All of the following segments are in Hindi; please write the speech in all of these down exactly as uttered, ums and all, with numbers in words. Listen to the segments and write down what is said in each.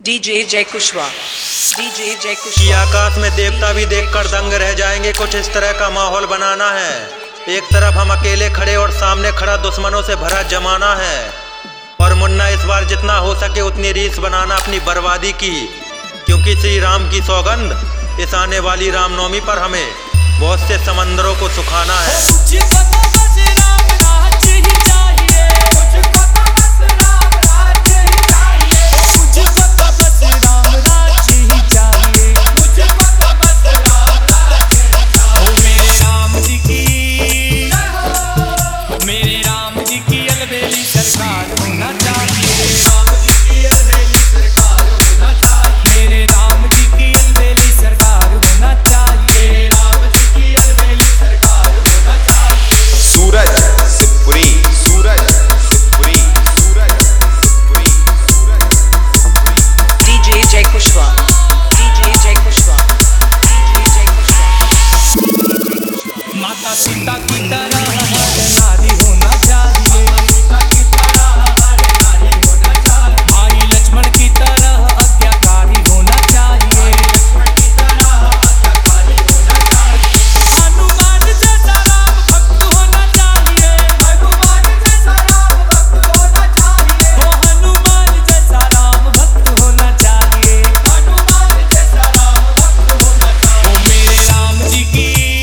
डीजे जय कुशवाहा, डीजे जय कि कुशवाहा। आकाश में देवता भी देखकर दंग रह जाएंगे। कुछ इस तरह का माहौल बनाना है। एक तरफ हम अकेले खड़े और सामने खड़ा दुश्मनों से भरा जमाना है। और मुन्ना इस बार जितना हो सके उतनी रीस बनाना अपनी बर्बादी की, क्योंकि श्री राम की सौगंध इस आने वाली रामनवमी पर हमें बहुत से समंदरों को सुखाना है। माता सीता की तरह नारी होना चाहिए, भाई लक्ष्मण की तरह आज्ञाकारी होना चाहिए, हनुमान जैसा राम भक्त होना चाहिए, हनुमान जैसा राम भक्त होना चाहिए, वो हनुमान जैसा राम भक्त होना चाहिए, हनुमान जैसा राम भक्त होना चाहिए। वो मेरे राम जी की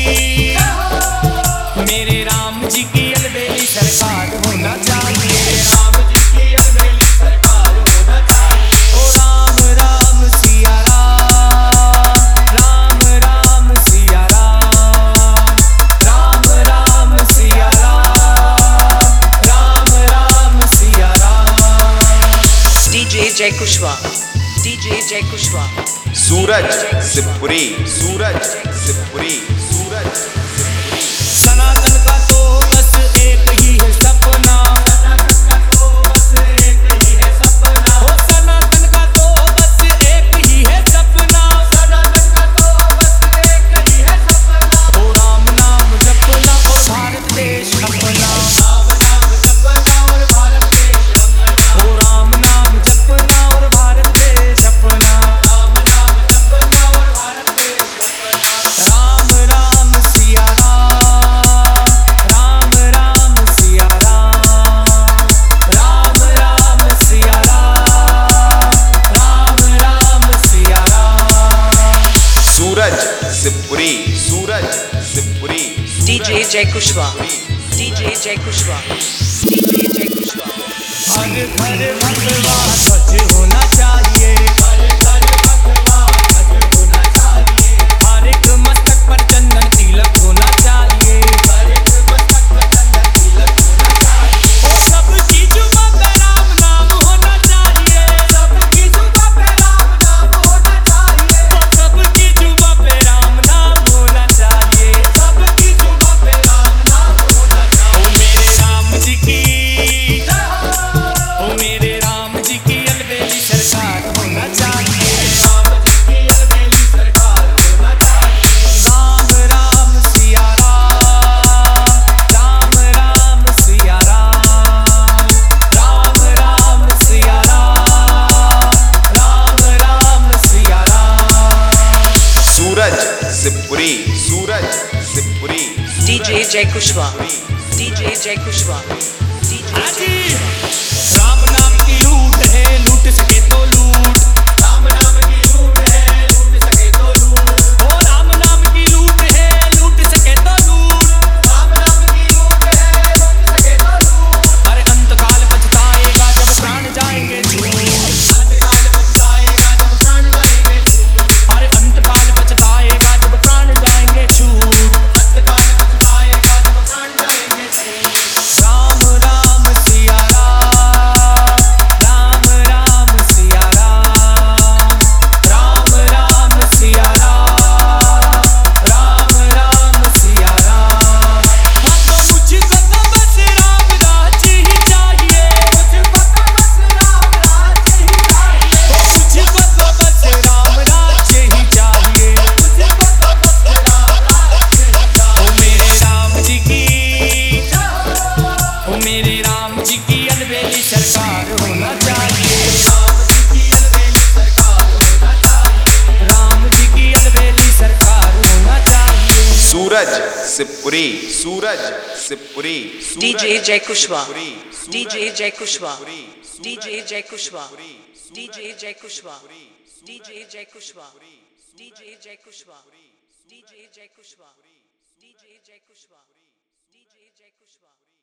मेरे राम जी की अलबेली सरकार होना चाहिए, राम जी की अलबेली सरकार होना चाहिए। ओ राम राम सिया राम, राम राम सिया राम, राम राम सिया राम, राम राम सिया राम। DJ Jay Kushwaha, DJ Jay Kushwaha. सूरज शिवपुरी, सूरज शिवपुरी, सूरज सनातन का तो बस एक ही है सपना, सनातन का तो बस एक ही है सपना, हो सनातन का तो बस एक ही है सपना, सनातन का तो बस एक ही है सपना, हो राम नाम जपना और भारत देश अपना, राम नाम जपना और भारत देश अपना, हो राम नाम जपना और भारत देश अपना, राम नाम जपना और भारत देश अपना। Ram Ram Siya Ram, Ram Ram Siya Ram, Ram Ram Siya Ram, Ram Ram Siya Ram. Suraj Shivpuri, Suraj Shivpuri, DJ Jay Kushwaha, DJ Jay Kushwaha, DJ Jay Kushwaha. हर घर भगवा ध्वज होना चाहिए, हर घर भगवा ध्वज होना चाहिए, हर एक मस्तक पर चंदन तिलक होना चाहिए, हर एक मस्तक पर चंदन तिलक होना चाहिए। ओ सबकी जुबां पे राम नाम होना चाहिए, सबकी जुबां पे राम नाम होना चाहिए, ओ सबकी जुबां पे राम नाम होना चाहिए, सबकी जुबां पे राम नाम होना चाहिए। ओ मेरे राम जी की ओ मेरे राम जी की अलबेली सरकार होना चाहिए, राम जी की अलबेली सरकार होना चाहिए। Ram Ram Siya Ram, Ram Ram Siya Ram, Ram Ram Siya Ram, Ram Ram Siya Ram. Suraj Shivpuri, Suraj Shivpuri, DJ Jay Kushwaha, DJ Jay Kushwaha, DJ जय राम नाम की लूट है, लूट सके तो लूट, राम नाम की लूट है, लूट सके तो लूट, ओ राम नाम की लूट है, लूट सके तो लूट, राम नाम की लूट है, लूट सके तो लूट। अरे अंतकाल पछताएगा जब प्राण जाएंगे छूट, अंतकाल पछताएगा जब प्राण जाएंगे छूट, अरे अंतकाल पछताएगा जब प्राण जाएंगे छूट, अंतकाल पछताएगा जब प्राण जाएंगे छूट। Ram Ram Siya Shivpuri Suraj Shivpuri DJ Jay Kushwa. Shivpuri, DJ Jay Kushwa. Shivpuri, DJ Jay Kushwa. DJ Jay Kushwa. DJ Jay Kushwa. DJ Jay Kushwa. DJ Jay Kushwa. DJ Jay Kushwa. DJ Jay Kushwa.